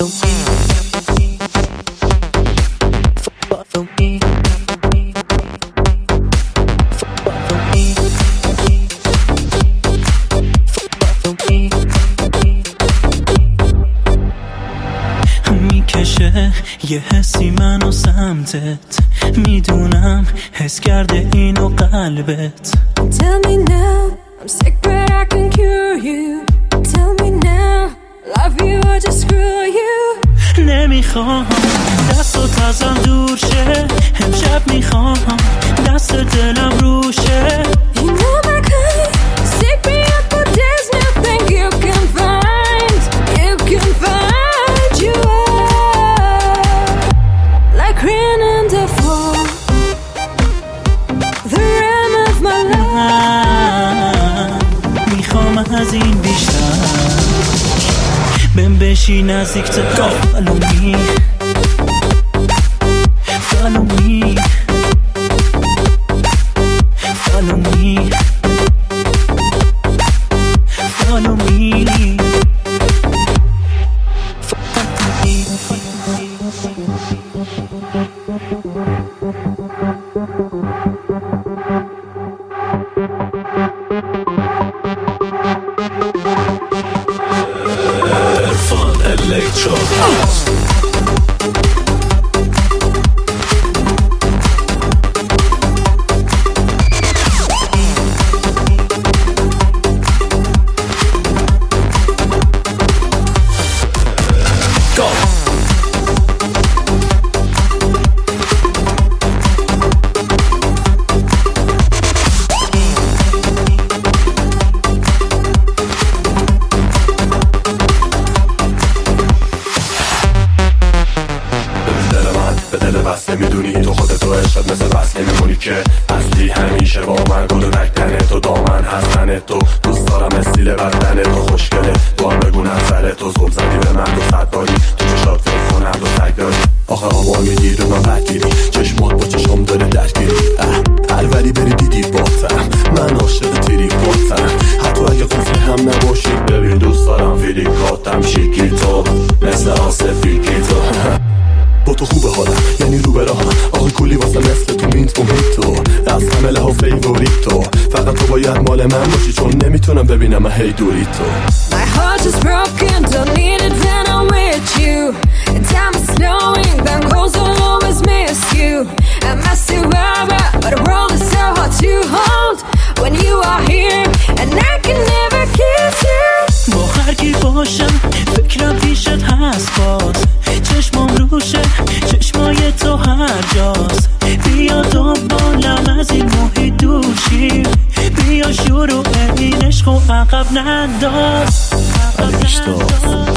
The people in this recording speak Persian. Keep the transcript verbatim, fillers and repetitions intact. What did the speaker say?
میکشه یه حسی منو سمتت، میدونم حس کرده اینو قلبت. Tell me now, I'm sick but I can cure you. Tell me now, love you or just screw you. نمیخوام دستت ازم دور شه، امشب میخوام دست دلم روشه. You know my kind, sick me up but there's nothing you can find. You can find, you are like rain in the fall, the rim of my life. میخوام از این بیشتر بهم بشی نزدیک تر. Follow me, follow me, follow me, follow me, Fun Electro House. Go. به دل بس نمیدونی تو خودت رو عشقت مثل بس نمیمونی که اصلی همیشه با من گل و نکنه تو دامن هستنه تو دوست دارم استیل بدنه تو خوشگله تو هم بگو نظره تو زل زدی به من دو صد باری تو چشات فکر کنم دو تک داری آخه آمار میگیره من بد گیری چشمات با چشم داره درگیری الوری بری دیدی باتم من عاشق تیری باتم حتی اگه قفل هم نباشی ببین دوست دارم فیلیکاتم شیکی تو مثل آسفی کی تو با تو خوبه حالم یعنی رو به راهم آقای کلی واسه مثل تو مینت موهیتو از همه لحاظ فیوریتو فقط تو باید مال من باشی چون نمیتونم ببینم هی دوری تو. My heart is broken, don't need it when I'm with you. And time is slowing, then goes I'll always miss you. I miss you ever, but the world is so hard to hold when you are here, and I can never kiss you. با هر کی باشم فکرم پیشت هست باز، چشمام روشه چشمای تو هر جاست. بیا دنبالم از این محیط دوشی، بیا شروع این عشق و عقب ننداز. علی اشتاق